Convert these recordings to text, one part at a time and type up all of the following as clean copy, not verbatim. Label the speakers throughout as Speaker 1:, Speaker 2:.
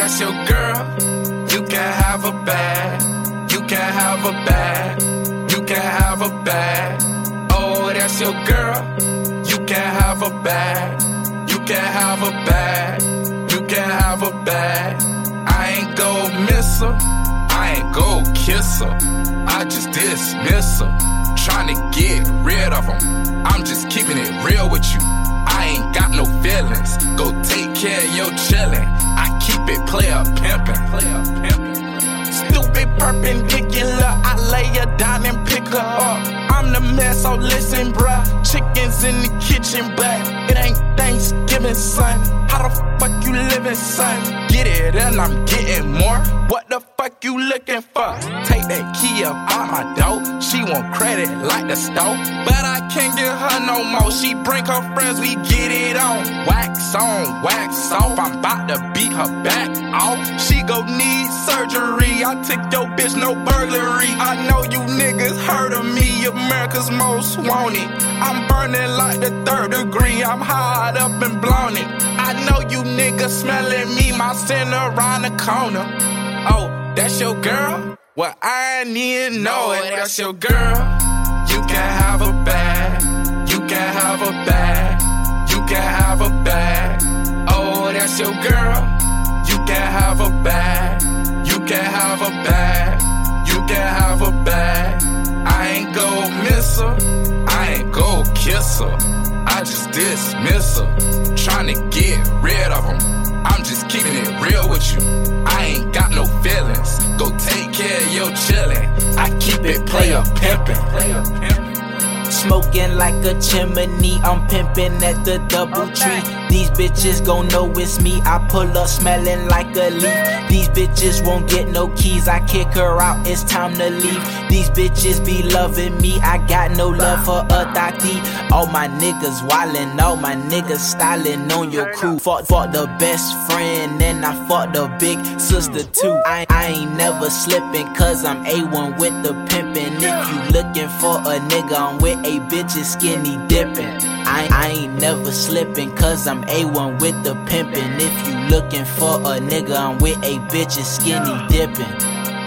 Speaker 1: that's your girl. You can have a bag. You can have a bag. You can have a bag. Oh, that's your girl. You can have a bag. You can have a bag. You can have a bag. I ain't gon' miss her. I ain't gon' kiss her. I just dismiss her. Tryna get rid of them. I'm just keeping it real with you. I ain't got no feelings. Go take care of your chillin'. I keep it player pimpin'. Stupid perpendicular. I lay her down and pick her up. I'm the mess, so listen, bruh. Chickens in the kitchen, but it ain't Thanksgiving, son. How the fuck you living, son? Get it and I'm getting more. What the fuck you looking for? Take that key up out my door. She want credit like the stove, but I can't get her no more. She bring her friends, we get it on. Wax on, wax off. I'm about to beat her back off. She gon' need surgery. I took your bitch, no burglary. I know you niggas heard of me, America's most wanted. I'm burning like the 3rd degree. I'm hot up and blown it. I know you niggas smelling me, my sin around the corner. Oh, that's your girl? Well, I ain't even know it. That's your girl. You can have a bag. You can have a bag. You can have a bag. Oh, that's your girl. You can have a bag. You can have a bag. You can have a bag. I ain't gon' miss her. I ain't gon' kiss her. I just dismiss her. Tryna get rid of them. I'm just keeping it real with you. I ain't got no feelings. Go take care of your chillin'. I keep it player pimpin'.
Speaker 2: Smoking like a chimney, I'm pimping at the Double Tree. These bitches gon' know it's me. I pull up smelling like a leaf. These bitches won't get no keys. I kick her out, it's time to leave. These bitches be loving me. I got no love for a thotty. All my niggas wildin', all my niggas stylin' on your crew. Fought the best friend, and I fought the big sister too. I ain't never slippin', cause I'm A1 with the pimpin'. If you looking for a nigga, I'm with a bitch is skinny dippin'. I ain't never slippin', cause I'm A1 with the pimpin'. If you looking for a nigga, I'm with a bitch is skinny dippin'.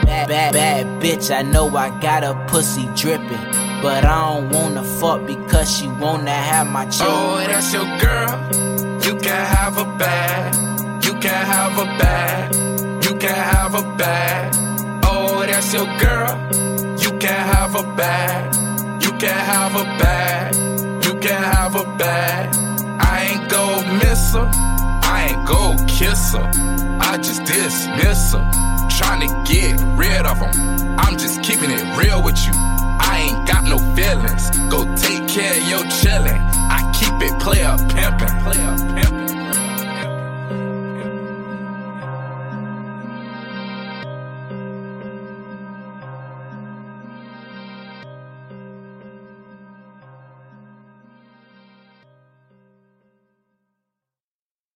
Speaker 2: Bad bitch, I know I got a pussy drippin', but I don't wanna fuck because she wanna have my children.
Speaker 1: Oh, that's your girl. You can have a bag. You can have a bag. You can have a bag. Oh, that's your girl. You can have a bag. You can have a bag. You can have a bag. I ain't gon' miss her. I ain't gon' kiss her. I just dismiss her. Tryna get rid of them. I'm just keeping it real with you. I ain't got no feelings. Go take care of your chillin'. I keep it player pimpin'.